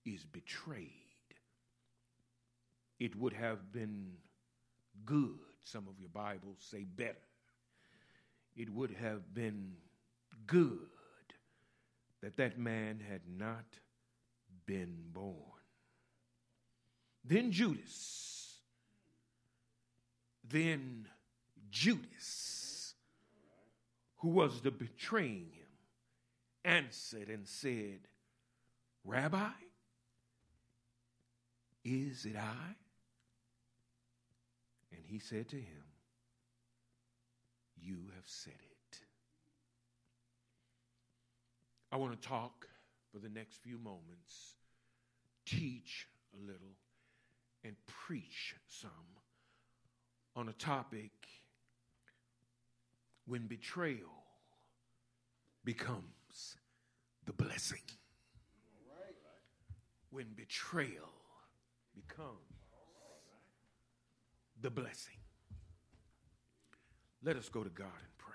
is betrayed. It would have been good, some of your Bibles say better. It would have been good that that man had not been born. Then Judas, who was the betraying him, answered and said, Rabbi, is it I? And he said to him, you have said it. I want to talk for the next few moments, teach a little, and preach some on a topic when betrayal becomes the blessing. When betrayal becomes the blessing. Let us go to God in prayer.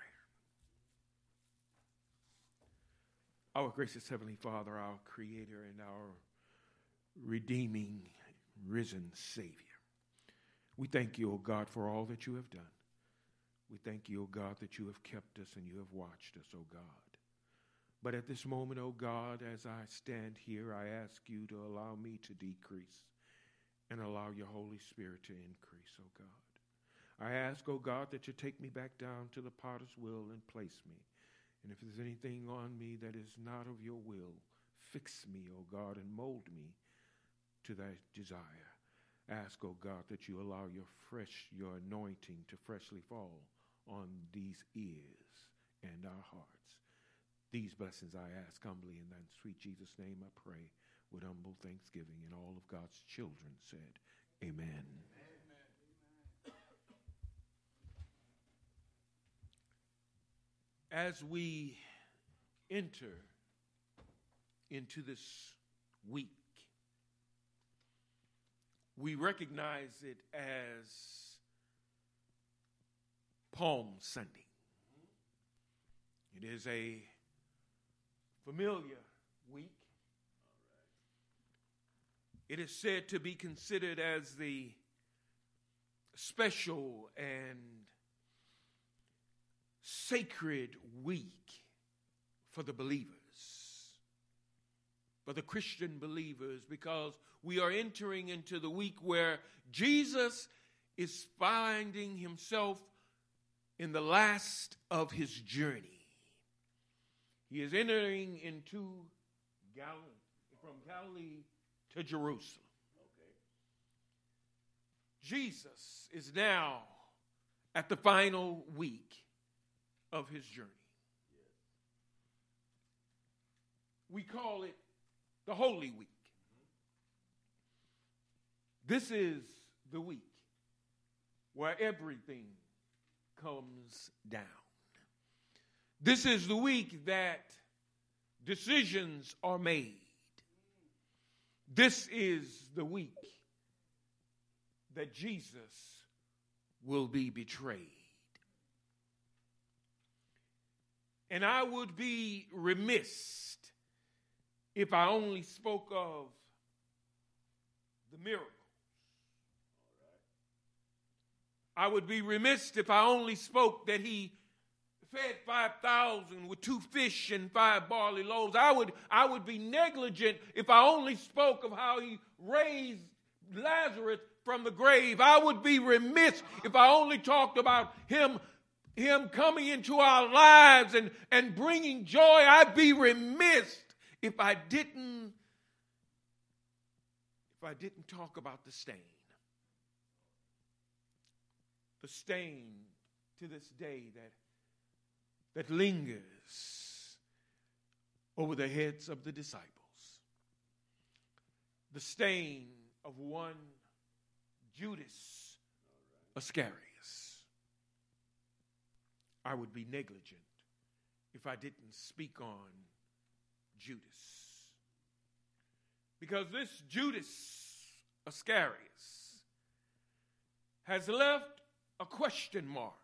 Our gracious Heavenly Father, our Creator and our redeeming, risen Savior, we thank you, O God, for all that you have done. We thank you, O God, that you have kept us and you have watched us, O God. But at this moment, O God, as I stand here, I ask you to allow me to decrease and allow your Holy Spirit to increase, O God. I ask, O God, that you take me back down to the potter's wheel and place me. And if there's anything on me that is not of your will, fix me, O God, and mold me to that desire. Ask, O God, that you allow your anointing to freshly fall on these ears and our hearts. These blessings I ask humbly in that sweet Jesus' name I pray with humble thanksgiving. And all of God's children said, Amen. As we enter into this week, we recognize it as Palm Sunday. It is a familiar week. It is said to be considered as the special and sacred week for the believers, for the Christian believers, because we are entering into the week where Jesus is finding himself in the last of his journey. He is entering into Galilee, from Galilee to Jerusalem. Jesus is now at the final week of his journey. We call it the Holy Week. This is the week where everything comes down. This is the week that decisions are made. This is the week that Jesus will be betrayed. And I would be remiss if I only spoke of the miracles. I would be remiss if I only spoke that he fed 5,000 with 2 fish and 5 barley loaves. I would be negligent if I only spoke of how he raised Lazarus from the grave. I would be remiss if I only talked about him coming into our lives and bringing joy. I'd be remiss if I didn't talk about the stain. The stain to this day that lingers over the heads of the disciples. The stain of one Judas Iscariot. I would be negligent if I didn't speak on Judas. Because this Judas Iscariot has left a question mark.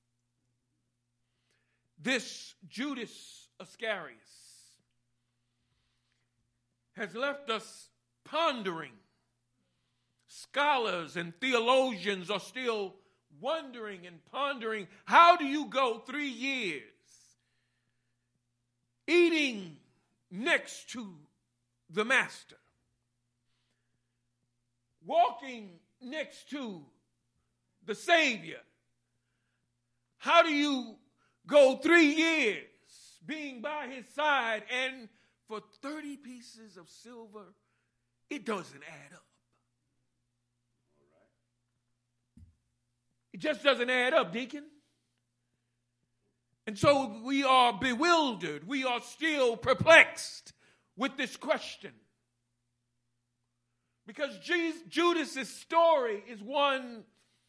This Judas Iscariot has left us pondering. Scholars and theologians are still wondering and pondering, how do you go 3 years eating next to the Master, walking next to the Savior? How do you go 3 years being by his side, and for 30 pieces of silver, it doesn't add up? It just doesn't add up, deacon. And so we are bewildered. We are still perplexed with this question. Because Judas's story is one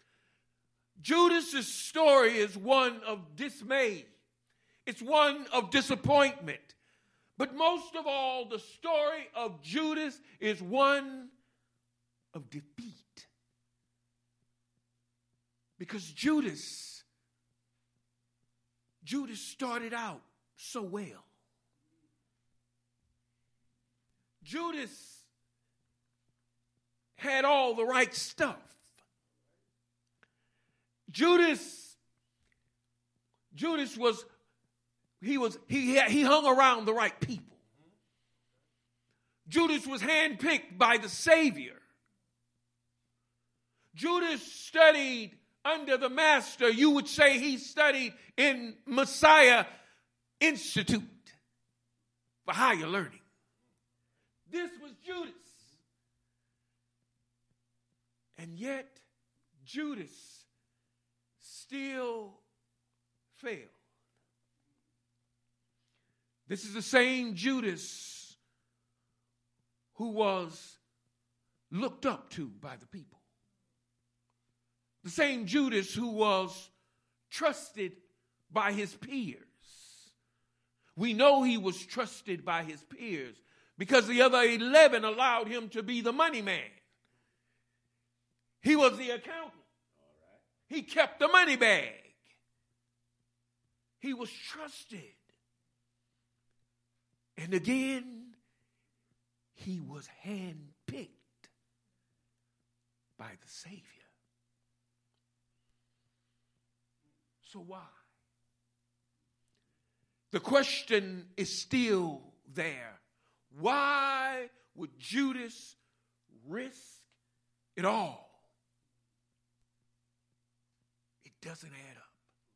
of dismay. It's one of disappointment. But most of all, the story of Judas is one of defeat. Because Judas started out so well. Judas had all the right stuff. Judas he hung around the right people. Judas was handpicked by the Savior. Judas studied under the Master. You would say he studied in Messiah Institute for higher learning. This was Judas. And yet, Judas still failed. This is the same Judas who was looked up to by the people. The same Judas who was trusted by his peers. We know he was trusted by his peers because the other 11 allowed him to be the money man. He was the accountant. He kept the money bag. He was trusted. And again, he was handpicked by the Savior. So why? The question is still there. Why would Judas risk it all? It doesn't add up.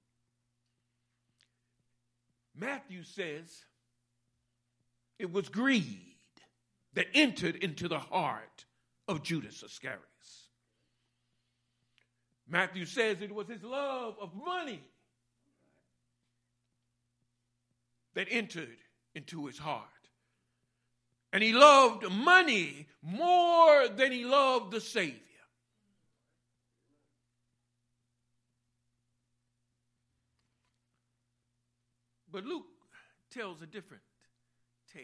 Matthew says it was greed that entered into the heart of Judas Iscariot. Matthew says it was his love of money that entered into his heart. And he loved money more than he loved the Savior. But Luke tells a different tale.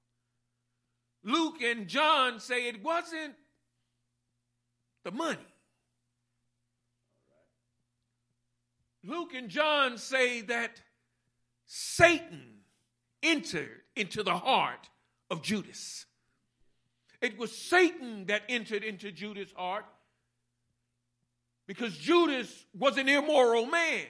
Luke and John say it wasn't the money. Luke and John say that Satan entered into the heart of Judas. It was Satan that entered into Judas' heart because Judas was an immoral man.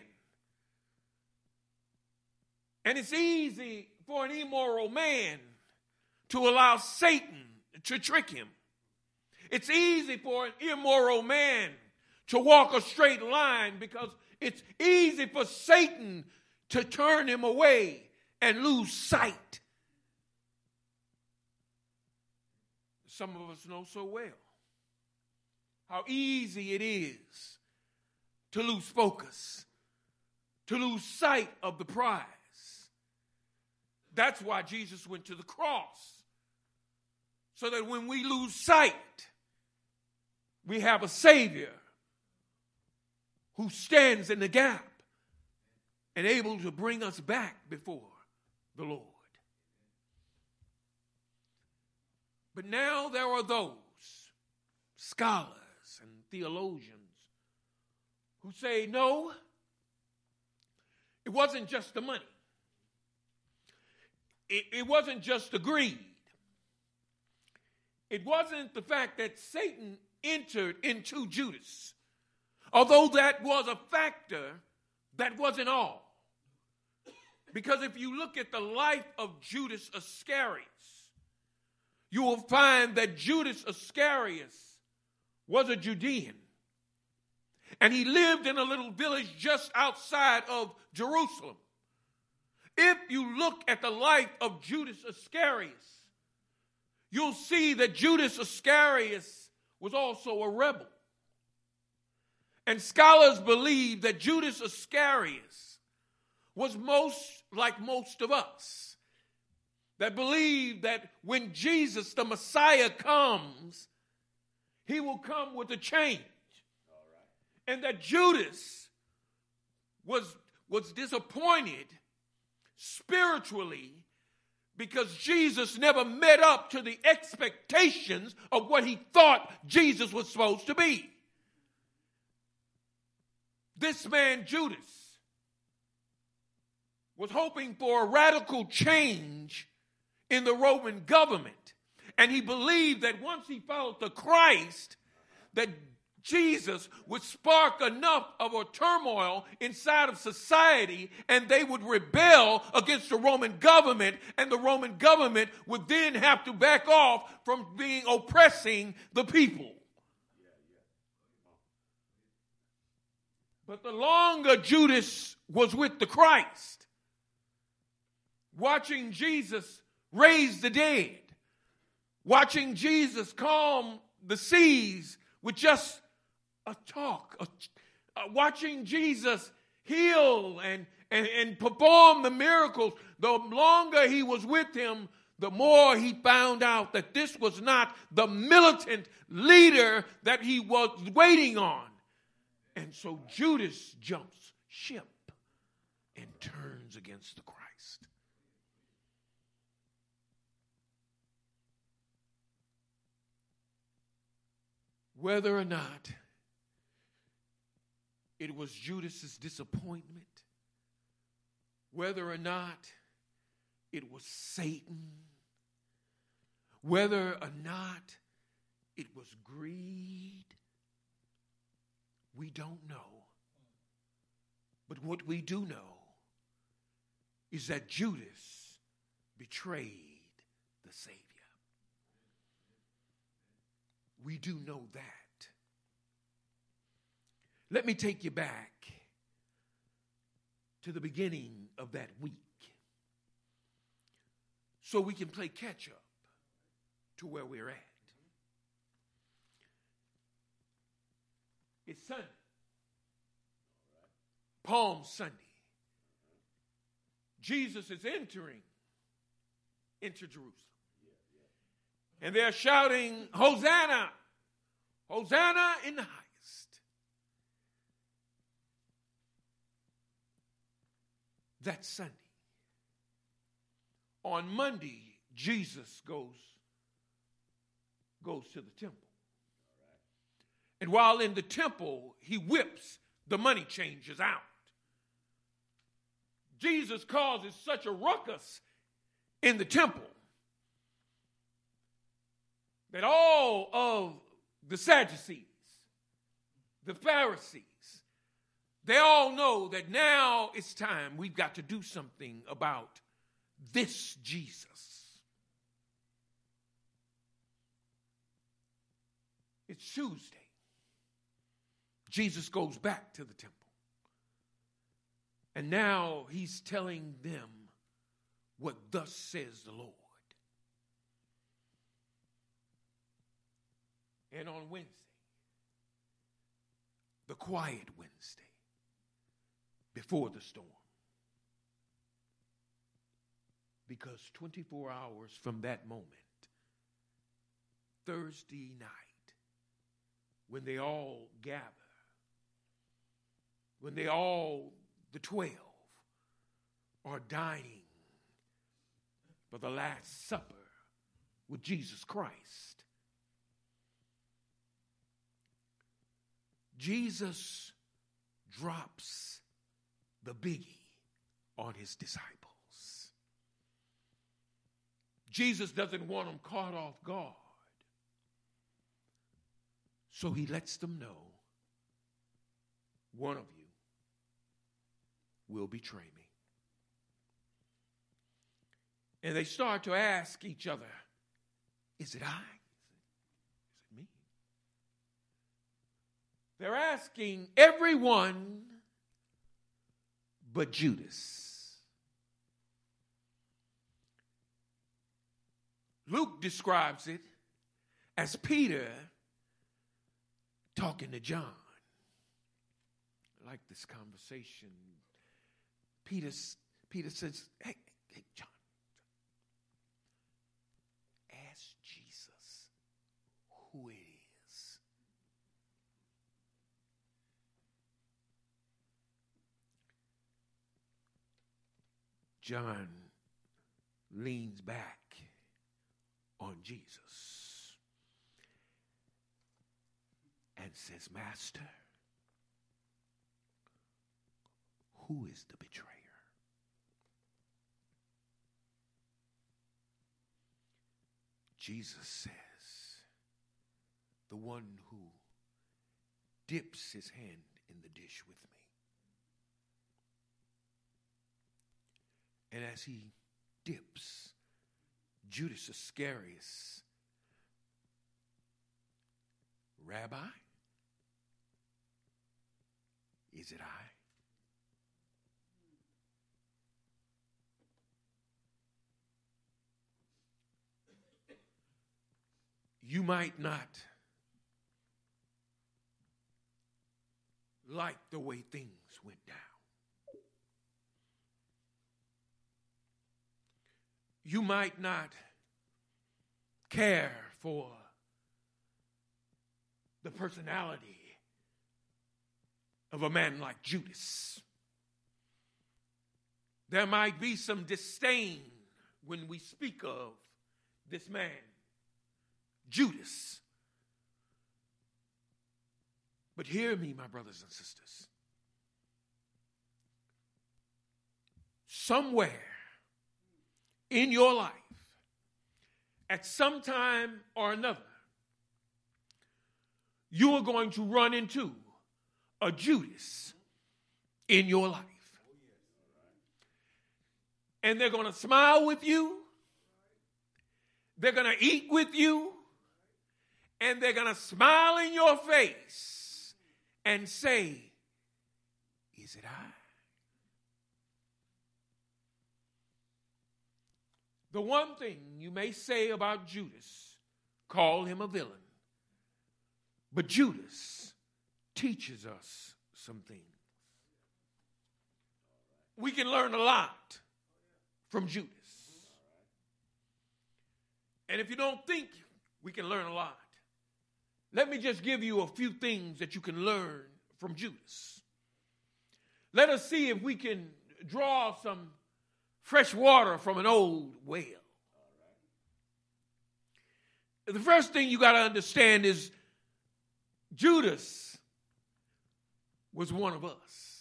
And it's easy for an immoral man to allow Satan to trick him. It's easy for an immoral man to walk a straight line because it's easy for Satan to turn him away and lose sight. Some of us know so well how easy it is to lose focus, to lose sight of the prize. That's why Jesus went to the cross, so that when we lose sight, we have a Savior who stands in the gap and able to bring us back before the Lord. But now there are those scholars and theologians who say, no, it wasn't just the money. It wasn't just the greed. It wasn't the fact that Satan entered into Judas. Although that was a factor, that wasn't all. Because if you look at the life of Judas Iscariot, you will find that Judas Iscariot was a Judean. And he lived in a little village just outside of Jerusalem. If you look at the life of Judas Iscariot, you'll see that Judas Iscariot was also a rebel. And scholars believe that Judas Iscariot was like most of us, that believe that when Jesus, the Messiah, comes, he will come with a change. And that Judas was disappointed spiritually because Jesus never met up to the expectations of what he thought Jesus was supposed to be. This man, Judas, was hoping for a radical change in the Roman government. And he believed that once he followed the Christ, that Jesus would spark enough of a turmoil inside of society and they would rebel against the Roman government, and the Roman government would then have to back off from oppressing the people. But the longer Judas was with the Christ, watching Jesus raise the dead, watching Jesus calm the seas with just a talk, watching Jesus heal and perform the miracles, the longer he was with him, the more he found out that this was not the militant leader that he was waiting on. And so Judas jumps ship and turns against the Christ. Whether or not it was Judas's disappointment, whether or not it was Satan, whether or not it was greed, we don't know. But what we do know is that Judas betrayed the Savior. We do know that. Let me take you back to the beginning of that week so we can play catch up to where we're at. It's Sunday. Palm Sunday. Jesus is entering into Jerusalem. And they're shouting, Hosanna! Hosanna in the highest. That's Sunday. On Monday, Jesus goes to the temple. And while in the temple, he whips the money changers out. Jesus causes such a ruckus in the temple that all of the Sadducees, the Pharisees, they all know that now it's time. We've got to do something about this Jesus. It's Tuesday. Jesus goes back to the temple. And now he's telling them what thus says the Lord. And on Wednesday, the quiet Wednesday, before the storm, because 24 hours from that moment, Thursday night, when they all gather, when the 12 are dining for the Last Supper with Jesus Christ, Jesus drops the biggie on his disciples. Jesus doesn't want them caught off guard. So he lets them know, one of you will betray me. And they start to ask each other, is it I? Is it me? They're asking everyone but Judas. Luke describes it as Peter talking to John. I like this conversation. Peter says, hey, John, ask Jesus who it is. John leans back on Jesus and says, Master, who is the betrayer? Jesus says, the one who dips his hand in the dish with me. And as he dips, Judas Iscariot, Rabbi, is it I? You might not like the way things went down. You might not care for the personality of a man like Judas. There might be some disdain when we speak of this man, Judas. But hear me, my brothers and sisters. Somewhere in your life, at some time or another, you are going to run into a Judas in your life. And they're going to smile with you. They're going to eat with you. And they're going to smile in your face and say, is it I? The one thing you may say about Judas, call him a villain. But Judas teaches us some things. We can learn a lot from Judas. And if you don't think we can learn a lot, let me just give you a few things that you can learn from Judas. Let us see if we can draw some fresh water from an old well. The first thing you got to understand is Judas was one of us.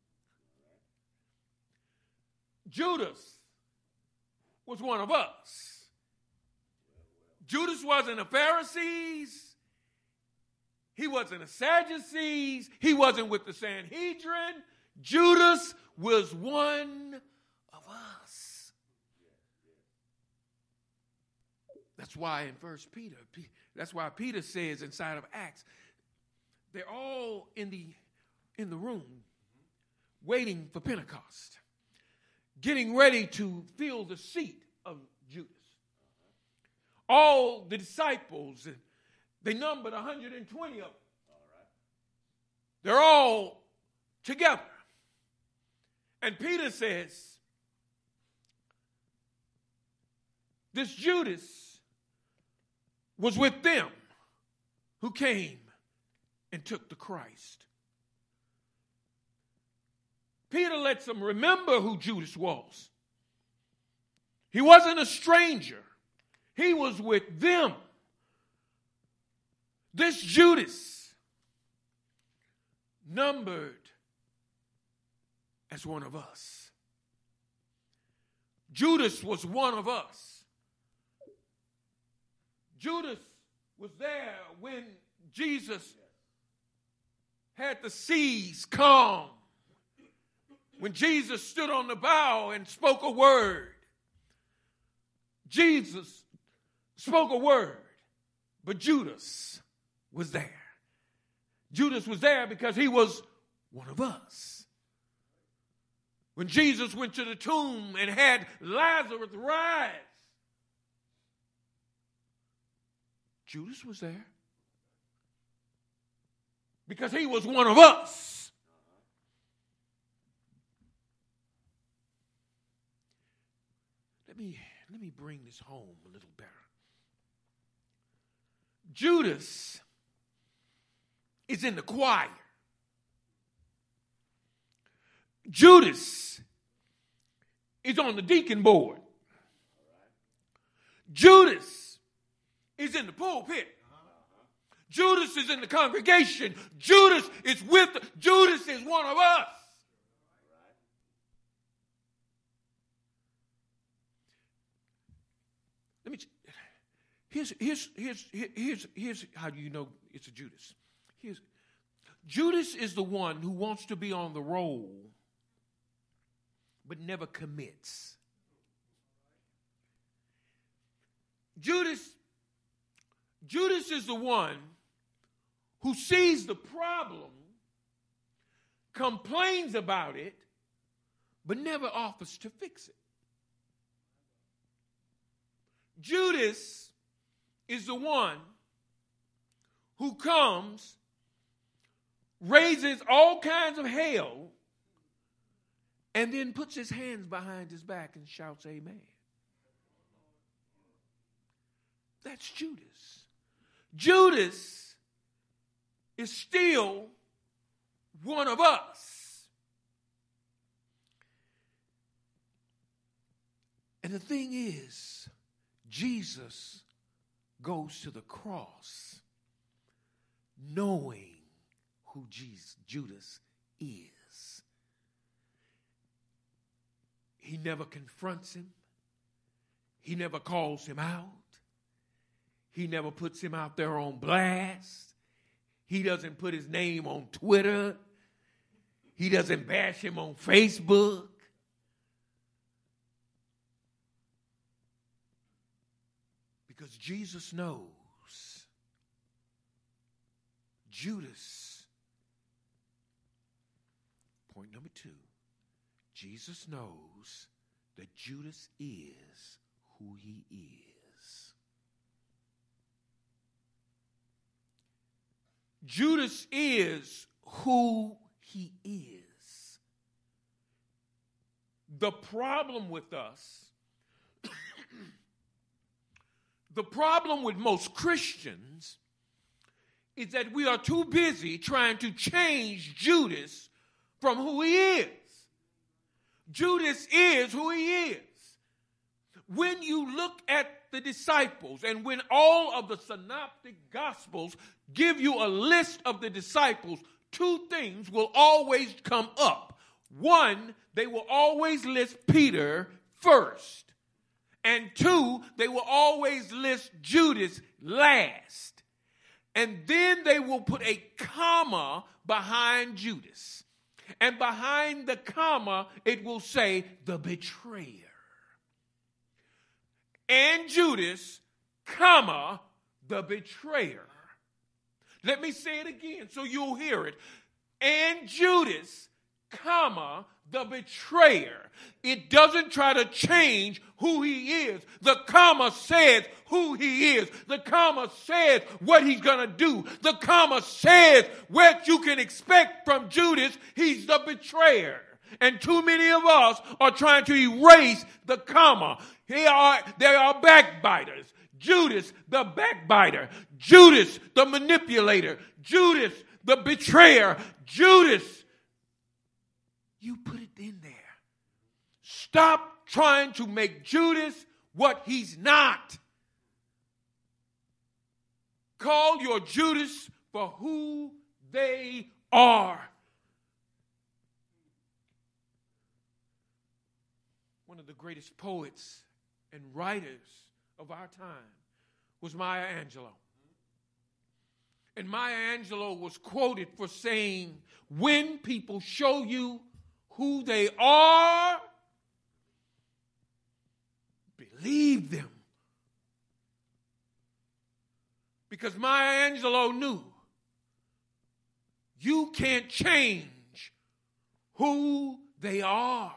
Judas was one of us. Judas wasn't a Pharisees. He wasn't a Sadducees. He wasn't with the Sanhedrin. Judas was one of us. That's why in 1 Peter, that's why Peter says inside of Acts, they're all in the room waiting for Pentecost, getting ready to fill the seat of Judas. All the disciples, they numbered 120 of them. They're all together. And Peter says, this Judas was with them who came and took the Christ. Peter lets them remember who Judas was. He wasn't a stranger. He was with them. This Judas numbered as one of us. Judas was one of us. Judas was there when Jesus had the seas calm when Jesus stood on the bow and spoke a word. Jesus spoke a word, but Judas was there. Judas was there because he was one of us. When Jesus went to the tomb and had Lazarus rise, Judas was there because he was one of us. Let me bring this home a little better. Judas is in the choir. Judas is on the deacon board. Judas is in the pulpit. Judas is in the congregation. Judas is one of us. Here's how you know it's a Judas. Judas is the one who wants to be on the roll but never commits. Judas is the one who sees the problem, complains about it, but never offers to fix it. Judas is the one who comes, raises all kinds of hell, and then puts his hands behind his back and shouts amen. That's Judas. Judas is still one of us. And the thing is, Jesus goes to the cross knowing who Judas is. He never confronts him. He never calls him out. He never puts him out there on blast. He doesn't put his name on Twitter. He doesn't bash him on Facebook. Because Jesus knows Judas. Point number 2. Jesus knows that Judas is who he is. Judas is who he is. The problem with us, the problem with most Christians is that we are too busy trying to change Judas from who he is. Judas is who he is. When you look at the disciples and when all of the synoptic gospels give you a list of the disciples, 2 things will always come up. 1, they will always list Peter first. And 2, they will always list Judas last. And then they will put a comma behind Judas. And behind the comma, it will say the betrayer. And Judas, comma, the betrayer. Let me say it again so you'll hear it. And Judas, comma, the betrayer. It doesn't try to change who he is. The comma says who he is. The comma says what he's going to do. The comma says what you can expect from Judas. He's the betrayer. And too many of us are trying to erase the comma. They are backbiters. Judas, the backbiter. Judas, the manipulator. Judas, the betrayer. Judas. You put it in there. Stop trying to make Judas what he's not. Call your Judas for who they are. One of the greatest poets and writers of our time was Maya Angelou. And Maya Angelou was quoted for saying, when people show you who they are, believe them. Because Maya Angelou knew you can't change who they are.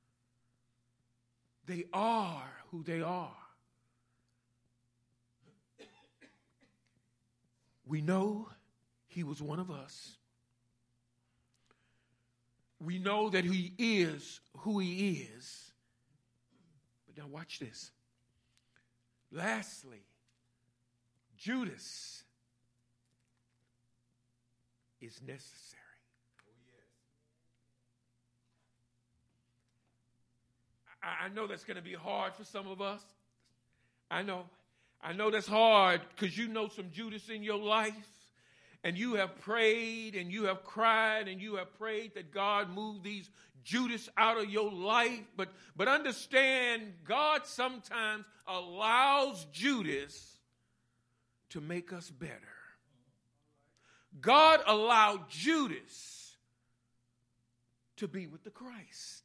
They are who they are. We know he was one of us. We know that he is who he is. But now watch this. Lastly, Judas is necessary. I know that's going to be hard for some of us. I know that's hard because you know some Judas in your life, and you have prayed and you have cried and you have prayed that God move these Judas out of your life. But understand, God sometimes allows Judas to make us better. God allowed Judas to be with the Christ.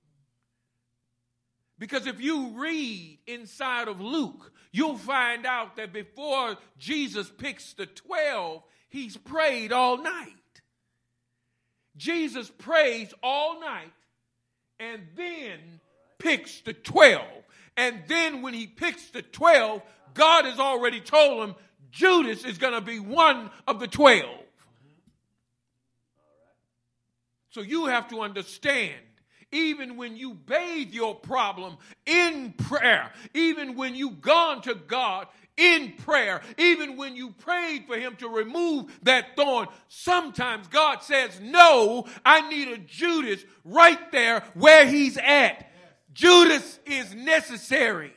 Because if you read inside of Luke, you'll find out that before Jesus picks the 12, he's prayed all night. Jesus prays all night and then picks the 12. And then when he picks the 12, God has already told him Judas is going to be one of the 12. So you have to understand, even when you bathe your problem in prayer, even when you've gone to God in prayer, even when you prayed for him to remove that thorn, sometimes God says, no, I need a Judas right there where he's at. Judas is necessary.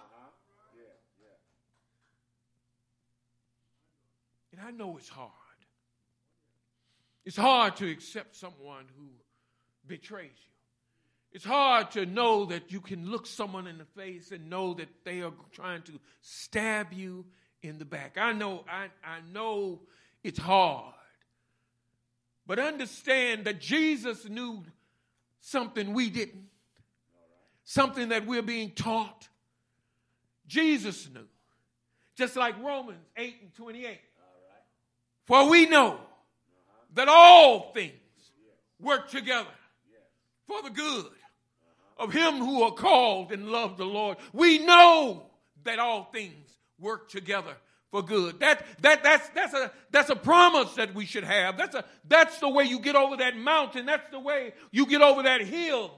And I know it's hard. It's hard to accept someone who betrays you. It's hard to know that you can look someone in the face and know that they are trying to stab you in the back. I know it's hard. But understand that Jesus knew something we didn't. Something that we're being taught. Jesus knew. Just like Romans 8:28. For we know that all things work together for the good of him who are called and love the Lord. We know that all things work together for good. That's a promise that we should have. That's the way you get over that mountain. That's the way you get over that hill.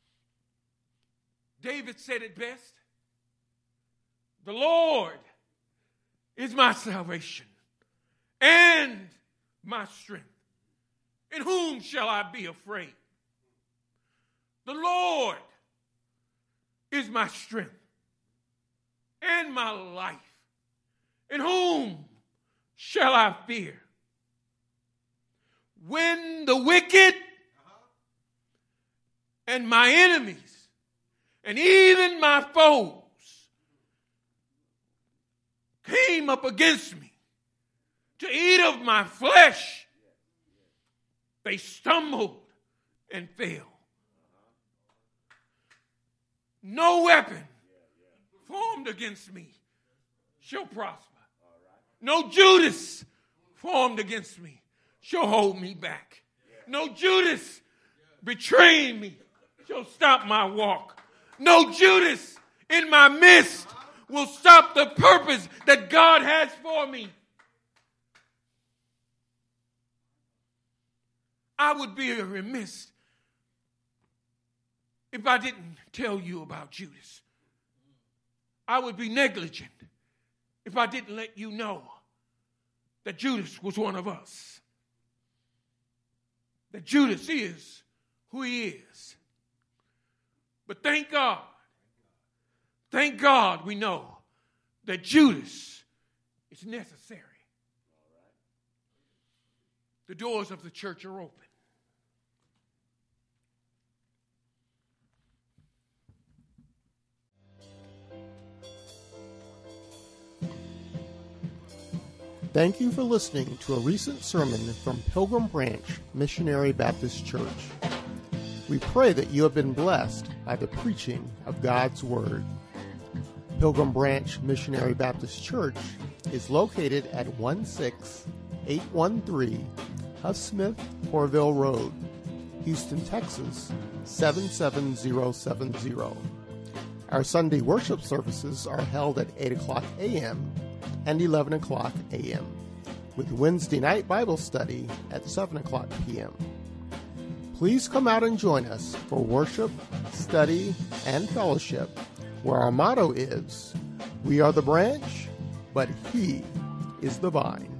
David said it best. The Lord is my salvation and my strength. In whom shall I be afraid? The Lord is my strength and my life. In whom shall I fear? When the wicked and my enemies and even my foes came up against me to eat of my flesh, they stumbled and fell. No weapon formed against me shall prosper. No Judas formed against me shall hold me back. No Judas betraying me shall stop my walk. No Judas in my midst will stop the purpose that God has for me. I would be remiss if I didn't tell you about Judas. I would be negligent if I didn't let you know that Judas was one of us. That Judas is who he is. But thank God we know that Judas is necessary. The doors of the church are open. Thank you for listening to a recent sermon from Pilgrim Branch Missionary Baptist Church. We pray that you have been blessed by the preaching of God's Word. Pilgrim Branch Missionary Baptist Church is located at 16813 Huff Smith Corville Road, Houston, Texas 77070. Our Sunday worship services are held at 8 o'clock a.m. and 11 o'clock a.m., with Wednesday night Bible study at 7 o'clock p.m. Please come out and join us for worship, study, and fellowship, where our motto is, "We are the branch, but He is the vine."